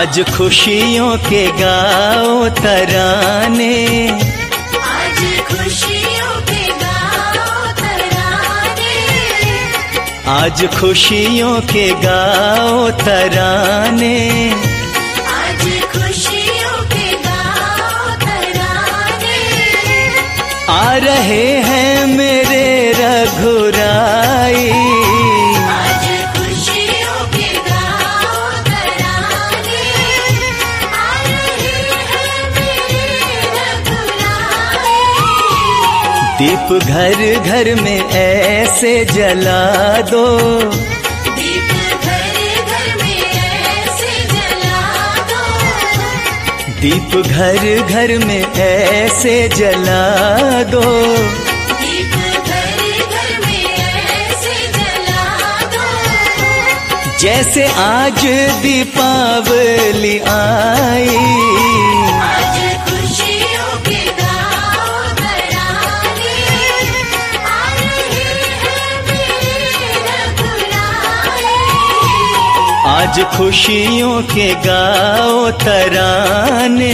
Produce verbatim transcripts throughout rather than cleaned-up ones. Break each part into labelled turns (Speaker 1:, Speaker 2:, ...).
Speaker 1: आज खुशियों के गाओ तराने,
Speaker 2: आज खुशियों के गाओ तराने,
Speaker 1: आज खुशियों के गाओ तराने,
Speaker 2: आज खुशियों के गाओ तराने,
Speaker 1: आ रहे हैं मेरे रघुराई,
Speaker 2: आज खुशियों के गाओ तराने, आ रहे हैं मेरे रघुराई।
Speaker 1: दीप घर घर में ऐसे जला दो,
Speaker 2: दीप घर घर में ऐसे जला दो,
Speaker 1: दीप घर घर में ऐसे जला दो,
Speaker 2: दीप घर घर में ऐसे जला दो,
Speaker 1: जैसे आज दीपावली आई।
Speaker 2: आज खुशियों के गाओ तराने, आ रहे हैं मेरे रघुराई।
Speaker 1: आज खुशियों के गाओ तराने,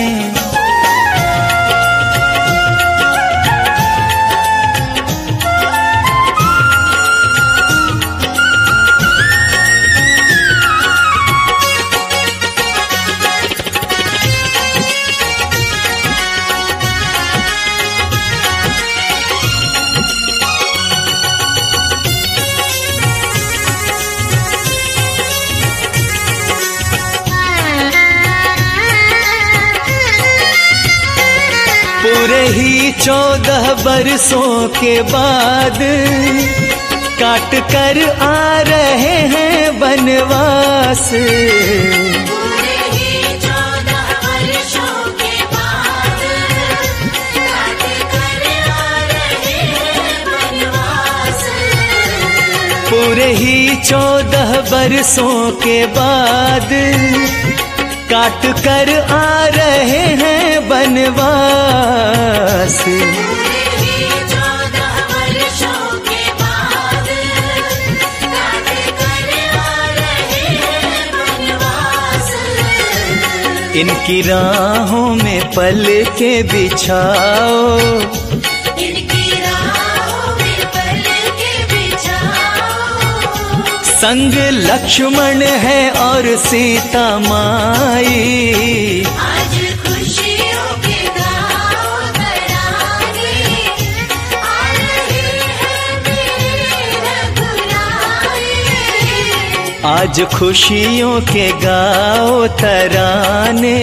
Speaker 1: पूरे ही चौदह बरसों के बाद काट कर आ रहे हैं बनवास।
Speaker 2: पूरे ही चौदह वर्षों के बाद काट कर आ रहे हैं बनवास।
Speaker 1: पूरे ही चौदह बरसों के बाद काट कर आ रहे हैं बनवास।
Speaker 2: पूरे ही चौदह वर्षों के बाद काट कर आ रहे हैं बनवास।
Speaker 1: इनकी राहों में पल के बिछाओ,
Speaker 2: इनकी राहों में पल के बिछाओ,
Speaker 1: संग लक्ष्मण है और सीता माई।
Speaker 2: आज खुशियों के गाओ तराने, आ रहे हैं मेरे रघुराई।
Speaker 1: आज खुशियों के गाओ तराने,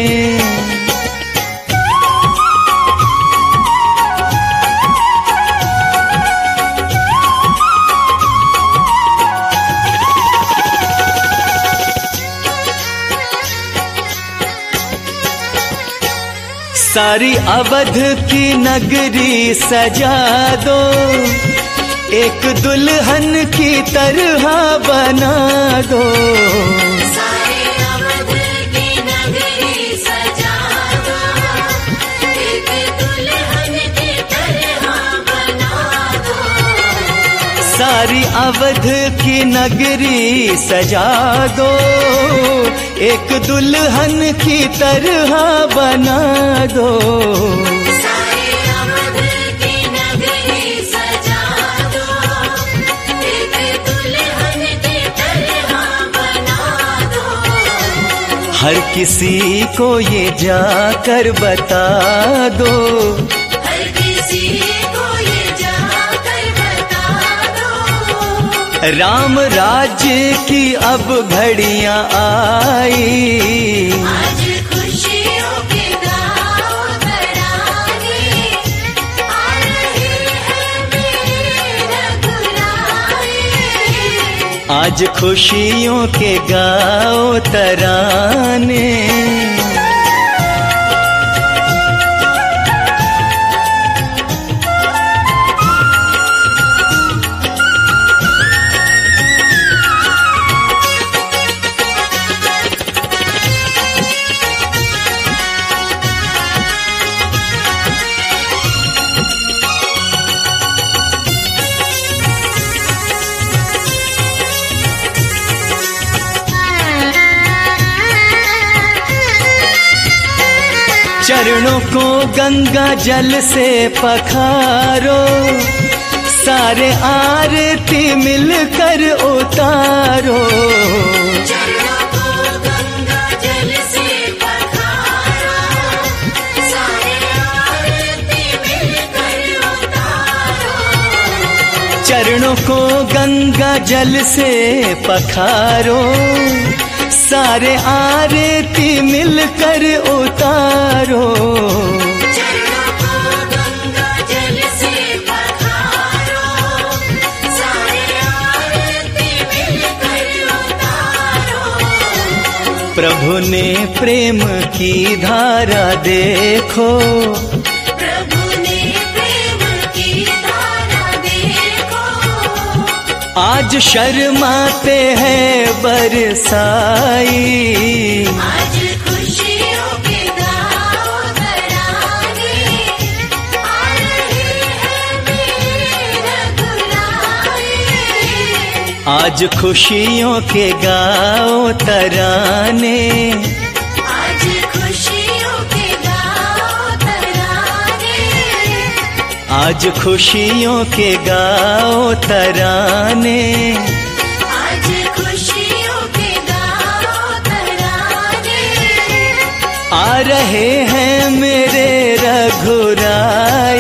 Speaker 1: सारी अवध की नगरी सजा दो, एक दुल्हन की तरह बना दो।
Speaker 2: सारे अवध की नगरी सजा दो, एक दुल्हन की तरह बना दो।
Speaker 1: सारी अवध की नगरी सजा दो, एक दुल्हन की तरह बना दो।
Speaker 2: सारे अवध की नगरी सजा दो, एक दुल्हन की तरह बना दो।
Speaker 1: हर किसी को ये जाकर बता दो,
Speaker 2: हर किसी को ये जाकर बता दो,
Speaker 1: राम राज्य की अब घड़ियां आई।
Speaker 2: आज खुशियों के गाओ तराने, आ रहे हैं मेरे रघुराई।
Speaker 1: आज खुशियों के गाओ तराने, चरणों को गंगा जल से पखारो, सारे आरती मिलकर उतारो।
Speaker 2: चरणों को गंगा जल से पखारो, सारे आरती मिलकर उतारो।
Speaker 1: चरणों को गंगा जल से पखारो, सारे आरती मिलकर उतारो।
Speaker 2: चरणों को गंगा जल से पखारो, सारे आरती मिलकर उतारो।
Speaker 1: प्रभु ने प्रेम की धारा देखो,
Speaker 2: प्रभु ने प्रेम की धारा देखो।
Speaker 1: आज शर्माते हैं बरसाई,
Speaker 2: आज खुशियों के गाओ तराने, आ रहे हैं मेरे रघुराई।
Speaker 1: आज खुशियों के गाओ तराने,
Speaker 2: आज खुशियों के गाओ तराने,
Speaker 1: आज खुशियों के गाओ तराने।
Speaker 2: आज खुशियों के गाओ तराने।
Speaker 1: आ रहे हैं मेरे रघुराई।